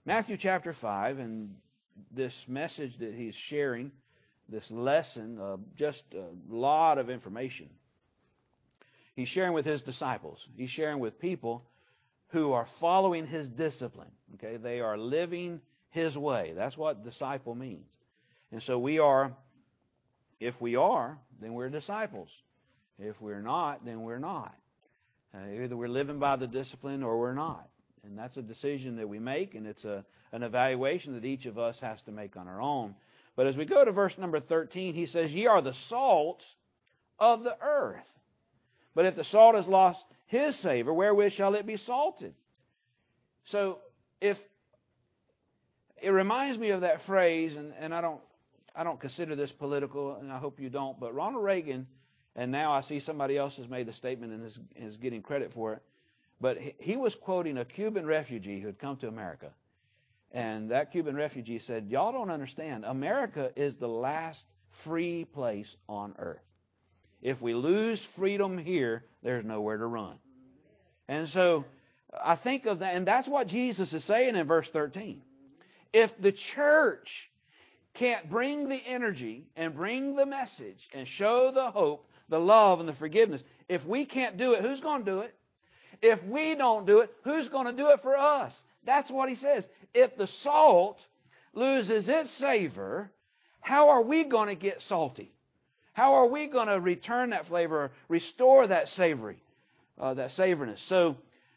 Matthew chapter 5, and this message that he's sharing, this lesson, just a lot of information. He's sharing with his disciples. He's sharing with people who are following his discipline. Okay, they are living his way. That's what disciple means. And so we are, if we are, then we're disciples. If we're not, then we're not. Either we're living by the discipline or we're not. And that's a decision that we make, and it's an evaluation that each of us has to make on our own. But as we go to verse number 13, he says, "Ye are the salt of the earth. But if the salt has lost his savor, wherewith shall it be salted?" So if it reminds me of that phrase, and I don't consider this political, and I hope you don't, but Ronald Reagan, and now I see somebody else has made the statement and is getting credit for it, but he was quoting a Cuban refugee who had come to America. And that Cuban refugee said, "Y'all don't understand. America is the last free place on earth. If we lose freedom here, there's nowhere to run." And so I think of that, and that's what Jesus is saying in verse 13. If the church can't bring the energy and bring the message and show the hope, the love, and the forgiveness, if we can't do it, who's going to do it? If we don't do it, who's going to do it for us? That's what he says. If the salt loses its savor, how are we going to get salty? How are we going to return that flavor, or restore that savory, that savoriness? So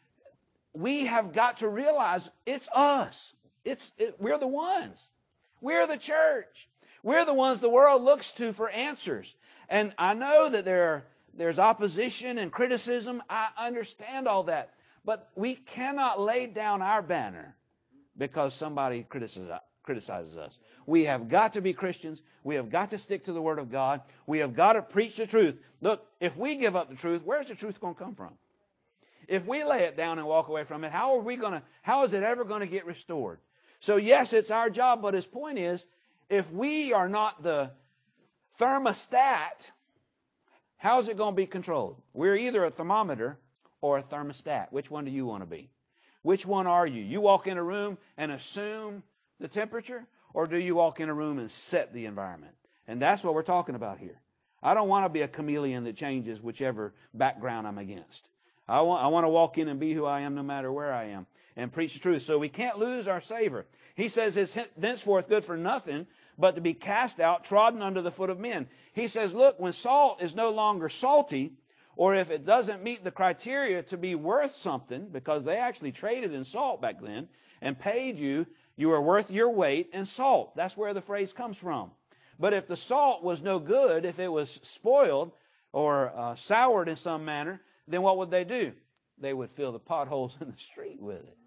we have got to realize it's us. We're the ones. We're the church. We're the ones the world looks to for answers. And I know that there's opposition and criticism. I understand all that. But we cannot lay down our banner because somebody criticizes us. We have got to be Christians. We have got to stick to the Word of God. We have got to preach the truth. Look, if we give up the truth, where's the truth going to come from? If we lay it down and walk away from it, how is it ever going to get restored? So yes, it's our job, but his point is, if we are not the thermostat, how is it going to be controlled? We're either a thermometer or a thermostat. Which one do you want to be? Which one are you? You walk in a room and assume the temperature, or do you walk in a room and set the environment? And that's what we're talking about here. I don't want to be a chameleon that changes whichever background I'm against. I want to walk in and be who I am no matter where I am and preach the truth. So we can't lose our savor. He says it's thenceforth good for nothing but to be cast out, trodden under the foot of men. He says, look, when salt is no longer salty, or if it doesn't meet the criteria to be worth something, because they actually traded in salt back then and paid you, you are worth your weight in salt. That's where the phrase comes from. But if the salt was no good, if it was spoiled or soured in some manner, then what would they do? They would fill the potholes in the street with it.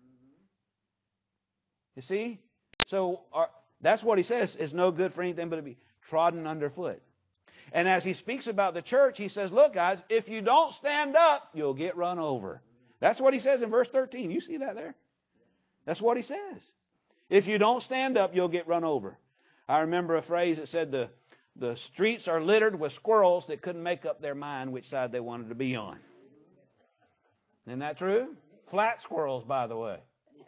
You see? So that's what he says is no good for anything but to be trodden underfoot. And as he speaks about the church, he says, look, guys, if you don't stand up, you'll get run over. That's what he says in verse 13. You see that there? That's what he says. If you don't stand up, you'll get run over. I remember a phrase that said the streets are littered with squirrels that couldn't make up their mind which side they wanted to be on. Isn't that true? Flat squirrels, by the way.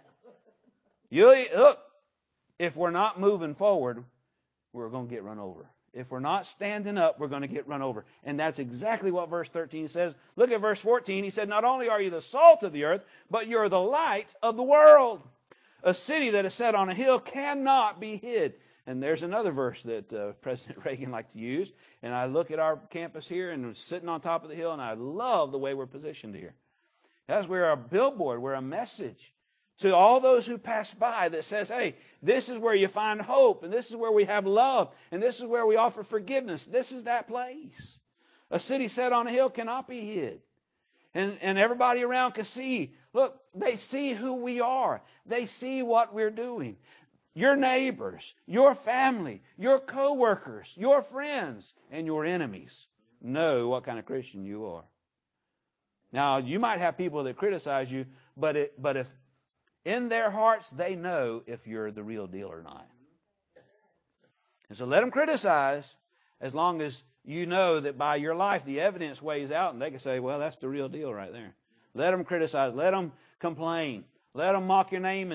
Look, if we're not moving forward, we're going to get run over. If we're not standing up, we're going to get run over. And that's exactly what verse 13 says. Look at verse 14. He said, not only are you the salt of the earth, but you're the light of the world. A city that is set on a hill cannot be hid. And there's another verse that President Reagan liked to use. And I look at our campus here and we're sitting on top of the hill, and I love the way we're positioned here. That's where a billboard, we're a message to all those who pass by that says, hey, this is where you find hope, and this is where we have love, and this is where we offer forgiveness. This is that place. A city set on a hill cannot be hid. And everybody around can see. Look, they see who we are. They see what we're doing. Your neighbors, your family, your co-workers, your friends, and your enemies know what kind of Christian you are. Now, you might have people that criticize you, but if in their hearts they know if you're the real deal or not. And so let them criticize as long as you know that by your life the evidence weighs out and they can say, well, that's the real deal right there. Let them criticize. Let them complain. Let them mock your name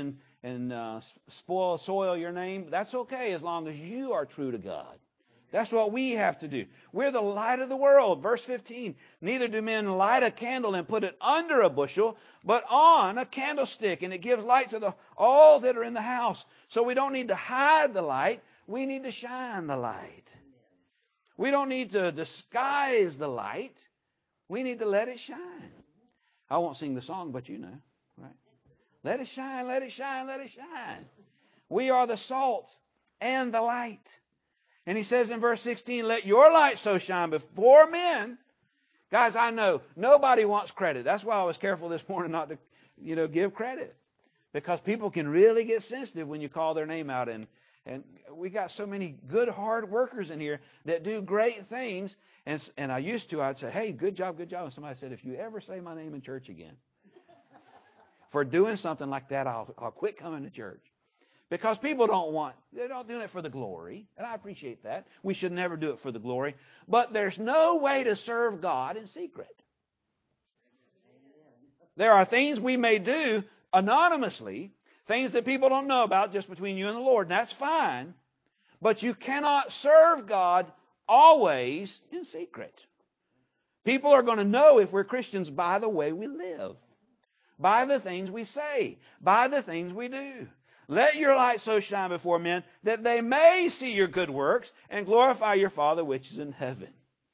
soil your name. That's okay as long as you are true to God. That's what we have to do. We're the light of the world. Verse 15, neither do men light a candle and put it under a bushel, but on a candlestick, and it gives light to all that are in the house. So we don't need to hide the light. We need to shine the light. We don't need to disguise the light. We need to let it shine. I won't sing the song, but you know, right? Let it shine, let it shine, let it shine. We are the salt and the light. And he says in verse 16, let your light so shine before men. Guys, I know nobody wants credit. That's why I was careful this morning not to, give credit. Because people can really get sensitive when you call their name out. And we got so many good, hard workers in here that do great things. And I'd say, hey, good job, good job. And somebody said, if you ever say my name in church again, for doing something like that, I'll quit coming to church. Because people they're not doing it for the glory. And I appreciate that. We should never do it for the glory. But there's no way to serve God in secret. There are things we may do anonymously, things that people don't know about just between you and the Lord. And that's fine. But you cannot serve God always in secret. People are going to know if we're Christians by the way we live, by the things we say, by the things we do. Let your light so shine before men that they may see your good works and glorify your Father which is in heaven.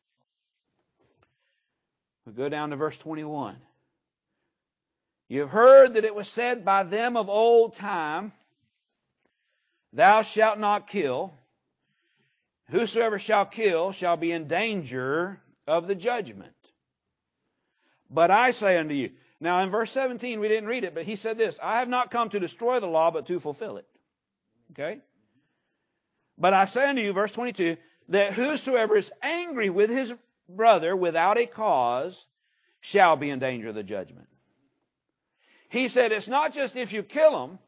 We'll go down to verse 21. You have heard that it was said by them of old time, thou shalt not kill. Whosoever shall kill shall be in danger of the judgment. But I say unto you. Now in verse 17, we didn't read it, but he said this, I have not come to destroy the law, but to fulfill it. Okay? But I say unto you, verse 22, that whosoever is angry with his brother without a cause shall be in danger of the judgment. He said it's not just if you kill him.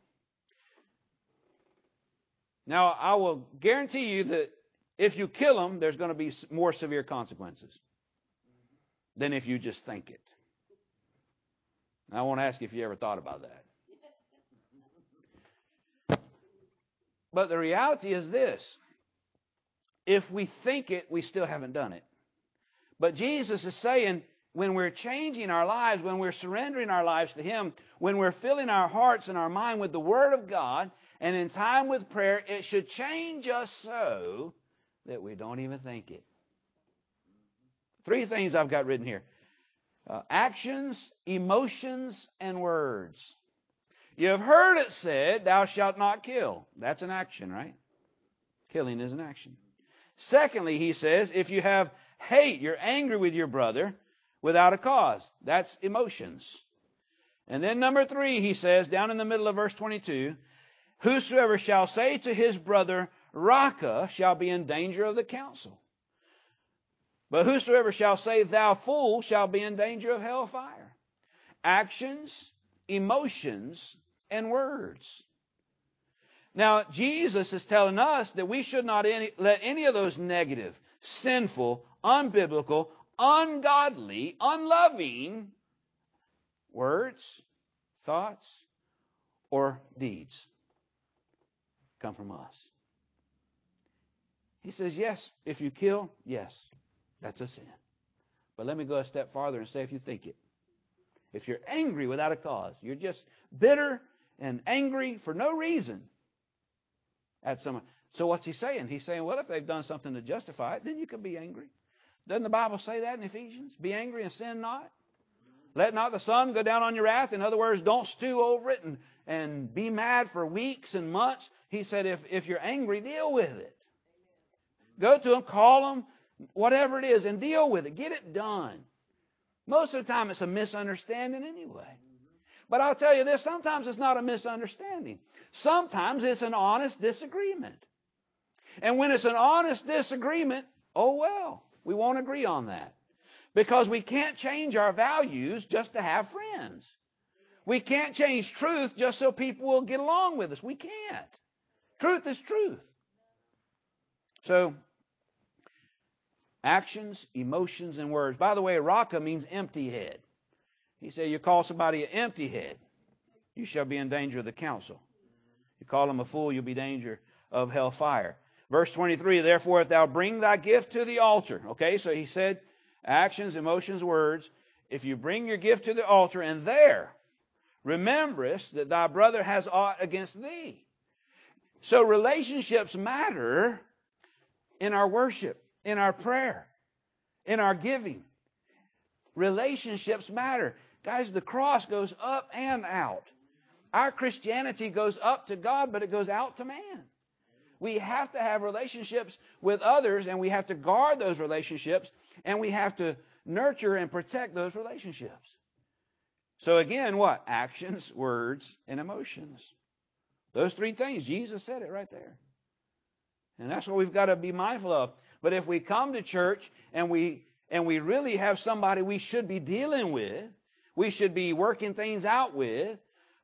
Now I will guarantee you that if you kill him, there's going to be more severe consequences than if you just think it. I won't ask you if you ever thought about that. But the reality is this. If we think it, we still haven't done it. But Jesus is saying when we're changing our lives, when we're surrendering our lives to Him, when we're filling our hearts and our mind with the Word of God, and in time with prayer, it should change us so that we don't even think it. 3 things I've got written here. Actions, emotions, and words. You have heard it said, thou shalt not kill. That's an action, right? Killing is an action. Secondly, he says, if you have hate, you're angry with your brother without a cause. That's emotions. And then number 3, he says, down in the middle of verse 22, whosoever shall say to his brother, Raca, shall be in danger of the council. But whosoever shall say, thou fool, shall be in danger of hellfire. Actions, emotions, and words. Now, Jesus is telling us that we should not let any of those negative, sinful, unbiblical, ungodly, unloving words, thoughts, or deeds come from us. He says, yes, if you kill, yes, that's a sin. But let me go a step farther and say if you think it. If you're angry without a cause, you're just bitter and angry for no reason at someone. So what's he saying? He's saying, well, if they've done something to justify it, then you can be angry. Doesn't the Bible say that in Ephesians? Be angry and sin not. Let not the sun go down on your wrath. In other words, don't stew over it and be mad for weeks and months. He said, if you're angry, deal with it. Go to them, call them, whatever it is, and deal with it. Get it done. Most of the time, it's a misunderstanding anyway. But I'll tell you this, sometimes it's not a misunderstanding. Sometimes it's an honest disagreement. And when it's an honest disagreement, oh well, we won't agree on that. Because we can't change our values just to have friends. We can't change truth just so people will get along with us. We can't. Truth is truth. So, actions, emotions, and words. By the way, Raca means empty head. He said, you call somebody an empty head, you shall be in danger of the council. You call him a fool, you'll be danger of hellfire. Verse 23, therefore, if thou bring thy gift to the altar. Okay, so he said actions, emotions, words. If you bring your gift to the altar and there rememberest that thy brother has aught against thee. So relationships matter in our worship, in our prayer, in our giving. Relationships matter. Guys, the cross goes up and out. Our Christianity goes up to God, but it goes out to man. We have to have relationships with others, and we have to guard those relationships, and we have to nurture and protect those relationships. So again, what? Actions, words, and emotions. Those three things. Jesus said it right there. And that's what we've got to be mindful of. But if we come to church and we really have somebody we should be dealing with, we should be working things out with,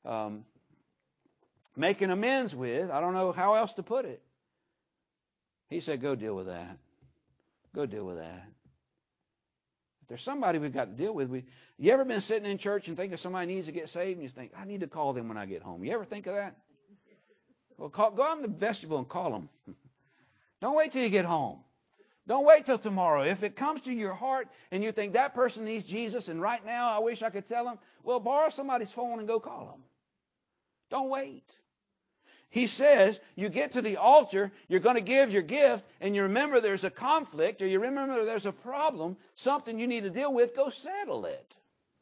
making amends with, I don't know how else to put it. He said, go deal with that. Go deal with that. If there's somebody we've got to deal with, you ever been sitting in church and think of somebody needs to get saved and you think, I need to call them when I get home? You ever think of that? Well, go out in the vestibule and call them. Don't wait till you get home. Don't wait till tomorrow. If it comes to your heart and you think that person needs Jesus and right now I wish I could tell them, well, borrow somebody's phone and go call them. Don't wait. He says you get to the altar, you're going to give your gift, and you remember there's a conflict or you remember there's a problem, something you need to deal with, go settle it.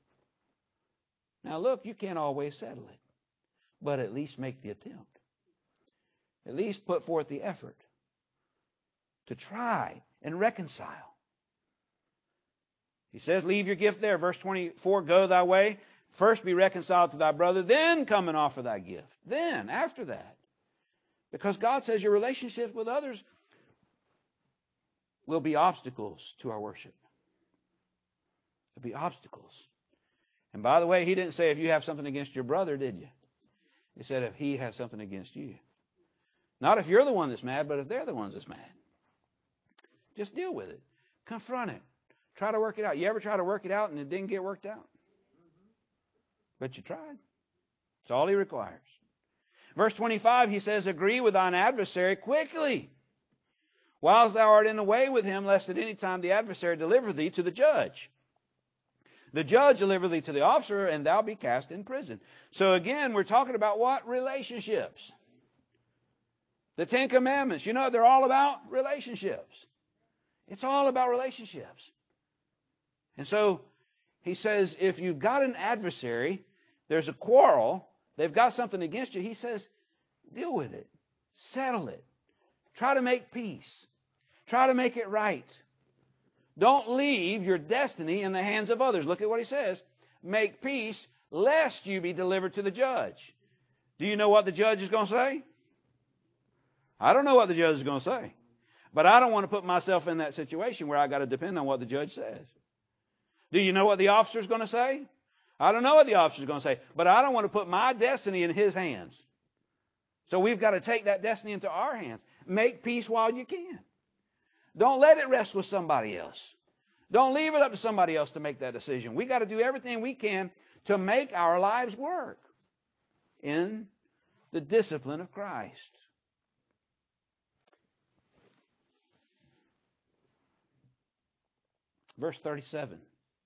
Now look, you can't always settle it, but at least make the attempt. At least put forth the effort to try and reconcile. He says, leave your gift there. Verse 24, go thy way. First be reconciled to thy brother, then come and offer thy gift. Then, after that. Because God says your relationships with others will be obstacles to our worship. There'll be obstacles. And by the way, he didn't say if you have something against your brother, did you? He said if he has something against you. Not if you're the one that's mad, but if they're the ones that's mad. Just deal with it. Confront it. Try to work it out. You ever try to work it out and it didn't get worked out? But you tried. That's all he requires. Verse 25, he says, agree with thine adversary quickly, whilst thou art in the way with him, lest at any time the adversary deliver thee to the judge. The judge deliver thee to the officer, and thou be cast in prison. So again, we're talking about what? Relationships. The Ten Commandments, you know, they're all about relationships. It's all about relationships. And so he says, if you've got an adversary, there's a quarrel, they've got something against you, he says, deal with it. Settle it. Try to make peace. Try to make it right. Don't leave your destiny in the hands of others. Look at what he says. Make peace, lest you be delivered to the judge. Do you know what the judge is going to say? I don't know what the judge is going to say. But I don't want to put myself in that situation where I got to depend on what the judge says. Do you know what the officer is going to say? I don't know what the officer is going to say. But I don't want to put my destiny in his hands. So we've got to take that destiny into our hands. Make peace while you can. Don't let it rest with somebody else. Don't leave it up to somebody else to make that decision. We've got to do everything we can to make our lives work in the discipline of Christ. Verse 37.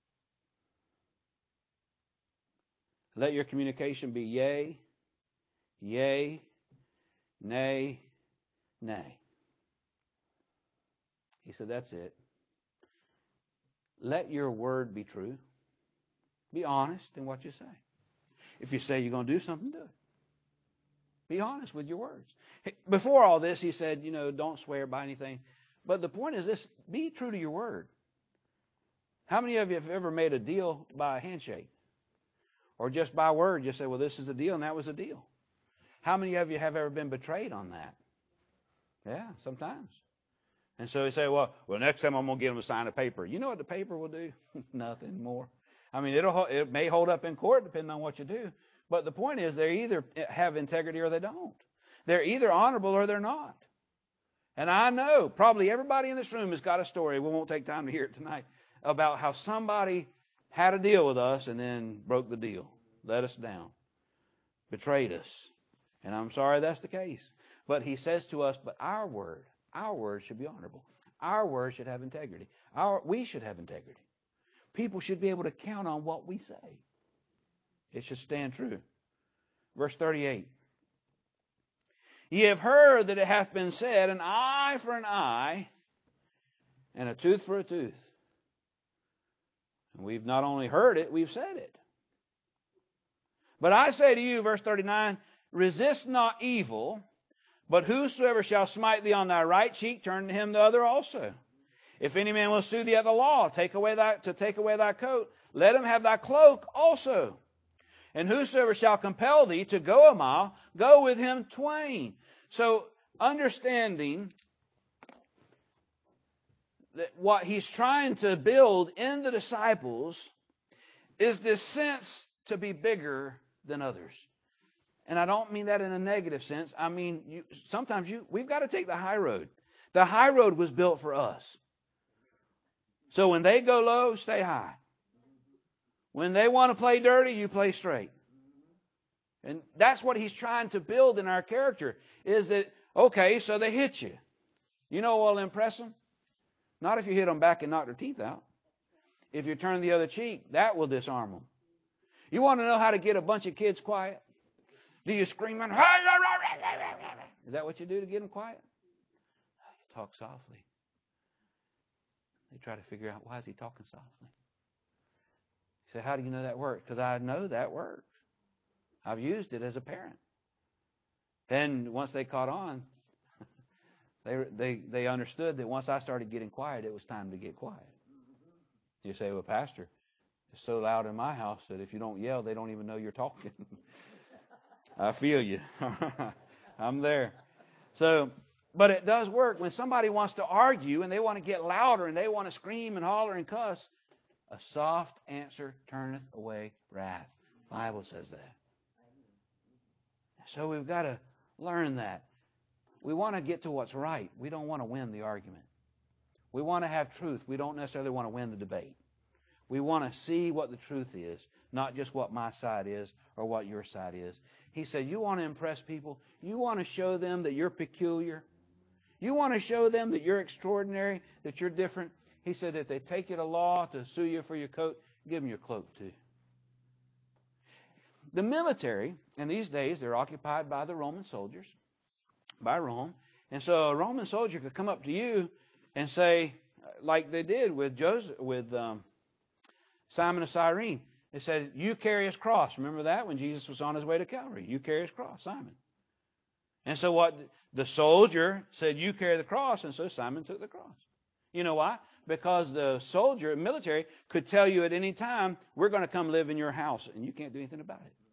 Let your communication be yea, yea, nay, nay. He said, that's it. Let your word be true. Be honest in what you say. If you say you're going to do something, do it. Be honest with your words. Before all this, he said, don't swear by anything. But the point is this, be true to your word. How many of you have ever made a deal by a handshake? Or just by word, just say, well, this is the deal, and that was the deal. How many of you have ever been betrayed on that? Yeah, sometimes. And so you say, well, next time I'm going to get them to sign a paper. You know what the paper will do? Nothing more. I mean, it may hold up in court depending on what you do. But the point is they either have integrity or they don't. They're either honorable or they're not. And I know probably everybody in this room has got a story. We won't take time to hear it tonight about how somebody had a deal with us and then broke the deal, let us down, betrayed us. And I'm sorry that's the case. But he says to us, but our word should be honorable. Our word should have integrity. We should have integrity. People should be able to count on what we say. It should stand true. Verse 38. Ye have heard that it hath been said, an eye for an eye, and a tooth for a tooth. And we've not only heard it, we've said it. But I say to you, verse 39, resist not evil, but whosoever shall smite thee on thy right cheek, turn to him the other also. If any man will sue thee at the law, take away thy coat, let him have thy cloak also. And whosoever shall compel thee to go a mile, go with him twain. So, understanding that what he's trying to build in the disciples is this sense to be bigger than others. And I don't mean that in a negative sense. I mean, we've got to take the high road. The high road was built for us. So when they go low, stay high. When they want to play dirty, you play straight. And that's what he's trying to build in our character, is that, okay, so they hit you. You know what will impress them? Not if you hit them back and knock their teeth out. If you turn the other cheek, that will disarm them. You want to know how to get a bunch of kids quiet? Do you scream? Is that what you do to get them quiet? You talk softly. They try to figure out, why is he talking softly? You say, how do you know that works? Because I know that works. I've used it as a parent. And once they caught on, they understood that once I started getting quiet, it was time to get quiet. You say, well, Pastor, it's so loud in my house that if you don't yell, they don't even know you're talking. I feel you. I'm there. So, but it does work. When somebody wants to argue and they want to get louder and they want to scream and holler and cuss, a soft answer turneth away wrath. The Bible says that. So we've got to learn that. We want to get to what's right. We don't want to win the argument. We want to have truth. We don't necessarily want to win the debate. We want to see what the truth is, not just what my side is or what your side is. He said, you want to impress people? You want to show them that you're peculiar? You want to show them that you're extraordinary, that you're different? He said, if they take you to law to sue you for your coat, give them your cloak too. The military, in these days, they're occupied by the Roman soldiers, by Rome. And so a Roman soldier could come up to you and say, like they did with Simon of Cyrene. They said, you carry his cross. Remember that when Jesus was on his way to Calvary? You carry his cross, Simon. And so what the soldier said, you carry the cross, and so Simon took the cross. You know why? Because the soldier, military, could tell you at any time, we're going to come live in your house, and you can't do anything about it.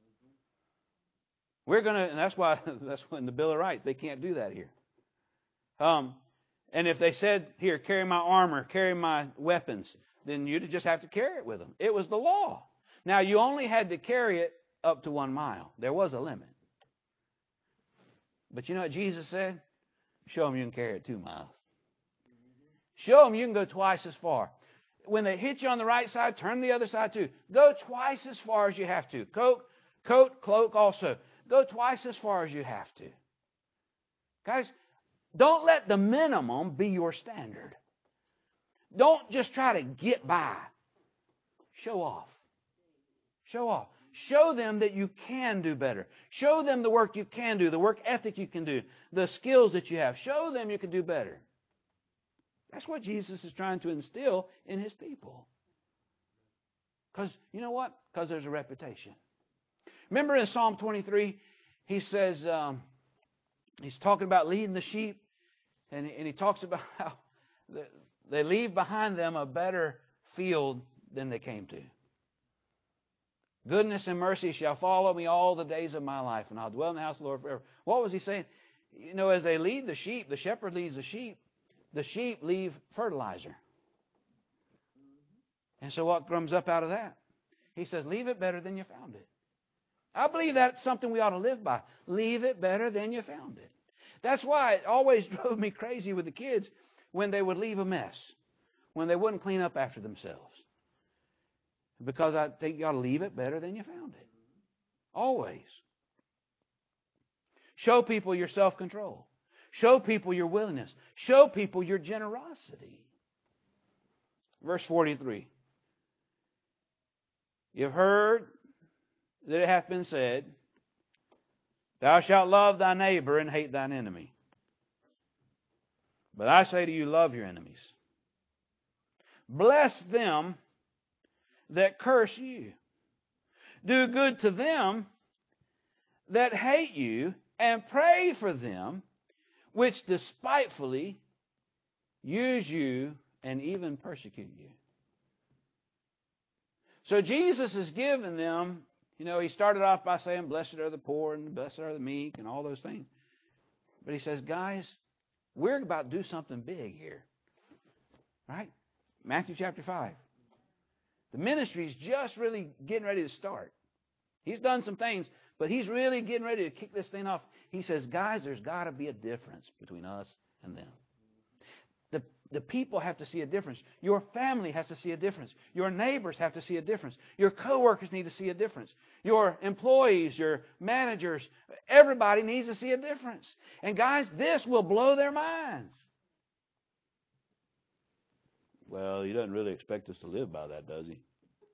And that's when the Bill of Rights, they can't do that here. And if they said, here, carry my armor, carry my weapons, then you'd just have to carry it with them. It was the law. Now, you only had to carry it up to 1 mile. There was a limit. But you know what Jesus said? Show them you can carry it 2 miles. Show them you can go twice as far. When they hit you on the right side, turn the other side too. Go twice as far as you have to. Coat, cloak also. Go twice as far as you have to. Guys, don't let the minimum be your standard. Don't just try to get by. Show off. Show off. Show them that you can do better. Show them the work you can do, the work ethic you can do, the skills that you have. Show them you can do better. That's what Jesus is trying to instill in his people. Because, you know what? Because there's a reputation. Remember in Psalm 23, he says, he's talking about leading the sheep, and he talks about how they leave behind them a better field than they came to. Goodness and mercy shall follow me all the days of my life, and I'll dwell in the house of the Lord forever. What was he saying? You know, as they lead the sheep, the shepherd leads the sheep leave fertilizer. And so what comes up out of that? He says, leave it better than you found it. I believe that's something we ought to live by. Leave it better than you found it. That's why it always drove me crazy with the kids when they would leave a mess, when they wouldn't clean up after themselves. Because I think you ought to leave it better than you found it. Always. Show people your self-control. Show people your willingness. Show people your generosity. Verse 43. You've heard that it hath been said, Thou shalt love thy neighbor and hate thine enemy. But I say to you, love your enemies. Bless them that curse you. Do good to them that hate you, and pray for them which despitefully use you and even persecute you. So Jesus is giving them, he started off by saying, blessed are the poor and blessed are the meek and all those things. But he says, guys, we're about to do something big here. Right? Matthew chapter 5. The ministry's just really getting ready to start. He's done some things, but he's really getting ready to kick this thing off. He says, guys, there's got to be a difference between us and them. The people have to see a difference. Your family has to see a difference. Your neighbors have to see a difference. Your coworkers need to see a difference. Your employees, your managers, everybody needs to see a difference. And guys, this will blow their minds. Well, he doesn't really expect us to live by that, does he?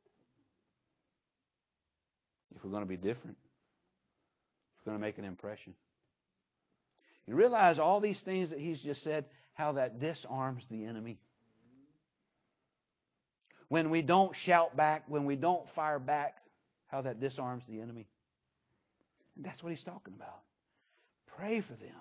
If we're going to be different, if we're going to make an impression. You realize all these things that he's just said, how that disarms the enemy. When we don't shout back, when we don't fire back, how that disarms the enemy. And that's what he's talking about. Pray for them.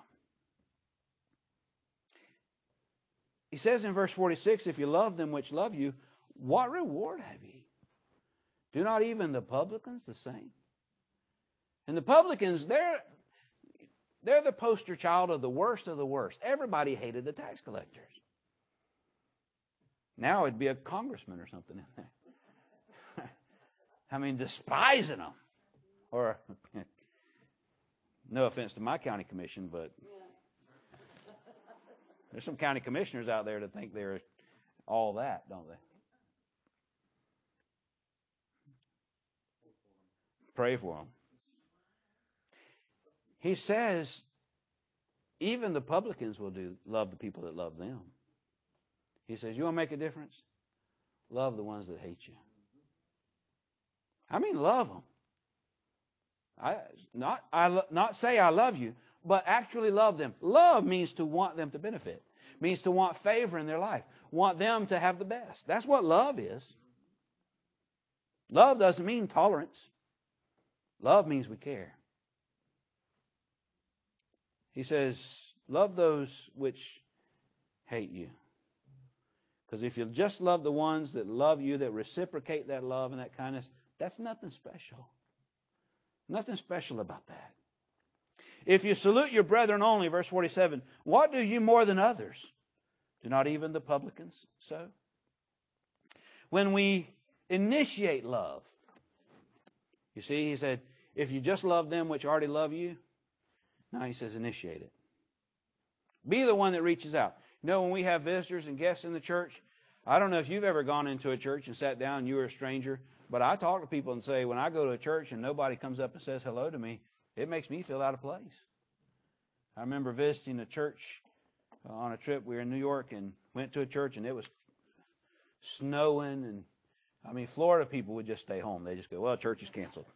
He says in verse 46, if you love them which love you, what reward have ye? Do not even the publicans the same? And the publicans, they're the poster child of the worst of the worst. Everybody hated the tax collectors. Now it'd be a congressman or something in there. I mean, despising them. Or, no offense to my county commission, but there's some county commissioners out there that think they're all that, don't they? Pray for them. He says, even the publicans will love the people that love them. He says, you want to make a difference? Love the ones that hate you. I mean, love them. Not say I love you, but actually love them. Love means to want them to benefit. Means to want favor in their life. Want them to have the best. That's what love is. Love doesn't mean tolerance. Love means we care. He says, love those which hate you. Because if you just love the ones that love you, that reciprocate that love and that kindness, that's nothing special. Nothing special about that. If you salute your brethren only, verse 47, what do you more than others? Do not even the publicans so? When we initiate love, you see, he said, if you just love them which already love you, now he says initiate it. Be the one that reaches out. You know, when we have visitors and guests in the church, I don't know if you've ever gone into a church and sat down and you were a stranger, but I talk to people and say, when I go to a church and nobody comes up and says hello to me, it makes me feel out of place. I remember visiting a church on a trip. We were in New York and went to a church and it was snowing. And I mean, Florida people would just stay home. They just go, well, church is canceled.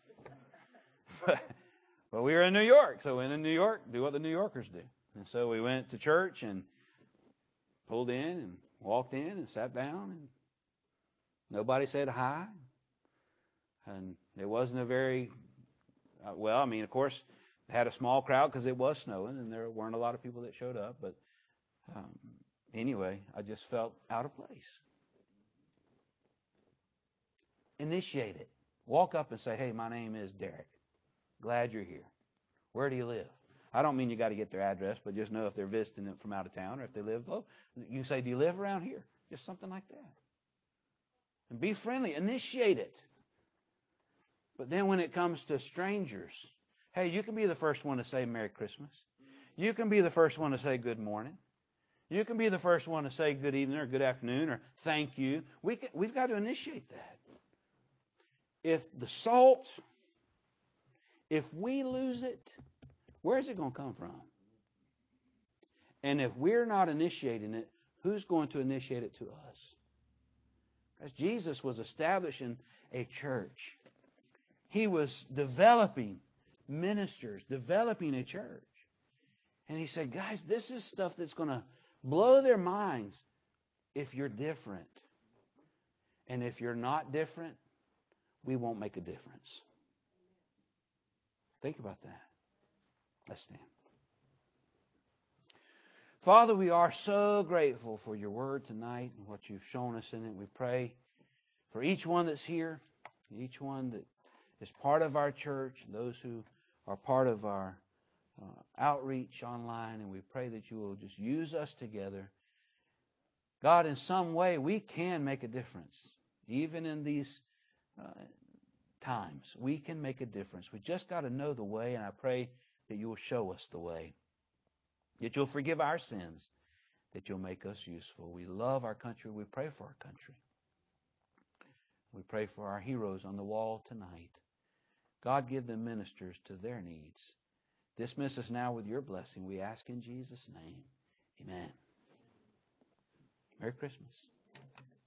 But we were in New York. So when in New York, do what the New Yorkers do. And so we went to church and pulled in and walked in and sat down. And nobody said hi. And it wasn't a very, well, I mean, of course, had a small crowd because it was snowing and there weren't a lot of people that showed up. But anyway, I just felt out of place. Initiate it. Walk up and say, hey, my name is Derek. Glad you're here. Where do you live? I don't mean you got to get their address, but just know if they're visiting them from out of town or if they live low. You say, do you live around here? Just something like that. And be friendly. Initiate it. But then when it comes to strangers, hey, you can be the first one to say Merry Christmas. You can be the first one to say good morning. You can be the first one to say good evening or good afternoon or thank you. We've got to initiate that. If the salt, if we lose it, Where is it going to come from? And if we're not initiating it, who's going to initiate it to us? As Jesus was establishing a church, He was developing ministers, developing a church. And He said, guys, this is stuff that's going to blow their minds if you're different. And if you're not different, we won't make a difference. Think about that. Let's stand. Father, we are so grateful for your word tonight and what you've shown us in it. We pray for each one that's here, each one that is part of our church, and those who are part of our outreach online, and we pray that you will just use us together. God, in some way, we can make a difference. Even in these times, we can make a difference. We just got to know the way, and I pray that you will show us the way, that you'll forgive our sins, that you'll make us useful. We love our country. We pray for our country. We pray for our heroes on the wall tonight. God, give them ministers to their needs. Dismiss us now with your blessing. We ask in Jesus' name. Amen. Merry Christmas.